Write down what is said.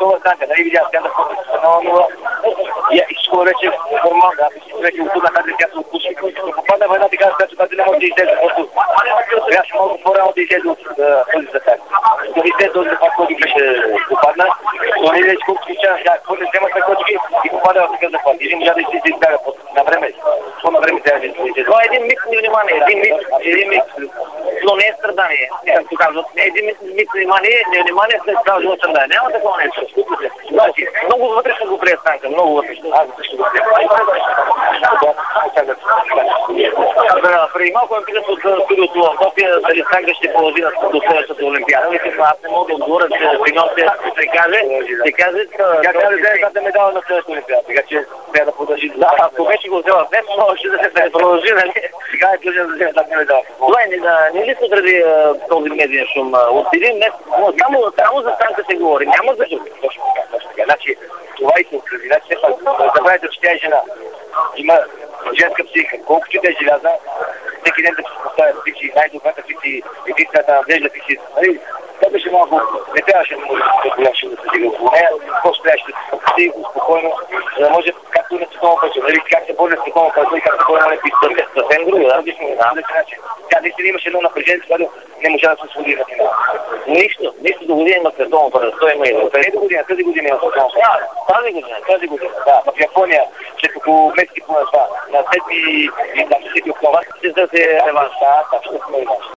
готова станка, нали видя тя да ходи с 0-0 и скоро вече нормално, да, вече от тук нататък тя се отпуши. Но попадна в една така ситуация, която не може да излезе, защото трябваше малко по-рано да излезе от този затак. Да излезе този затак, който беше попадна, но не вече колко случая, който вземат на точки и попада в такъв захват. Един можа да излезе и избяга на време. На време трябва да излезе. Това е един миг внимание, един миг, но не е страдание. Както казват, един миг внимание след цял живот страдание. Няма такова нещо. Значи, много вътрешно го прие Станка, много вътрешно. Аз също го прие. Преди малко ме питат от студиото в София дали Станка ще продължи до следващата Олимпиада. Аз не мога да отговоря, че Симеон ще каже. Тя трябва да вземе медала на следващата Олимпиада, така че трябва да продължи. Да, ако беше го взела днес, можеше да се продължи, нали? Сега е длъжен да вземе тази медала. Това не ли се заради този медиен шум? От един днес само за Станка се говори, няма за друг. Точно така. Значи, това и се отрази. Значи, все пак, забравяйте, че тя е жена. Има женска психика. Колкото да е желязна, всеки ден да се поставя психи, най-добрата психи, единствената надежда психи. Нали, това беше малко, не трябваше да може да трябваше да се стига около нея, просто трябваше да се спокойно, спокойно, за да може, както на световно пътче, нали, как се боря на световно пътче и как се боря на олимпийските. Съвсем друго, да? Тя наистина имаше едно напрежение, което не можа да се освободи на финала. Нищо до година има световно първенство, има и не до година, тази година има световно първенство. Тази година, да. В Япония, след около месеци по това, на 7 и 10 октомври, ще се реванш. Да, ще сме реванш.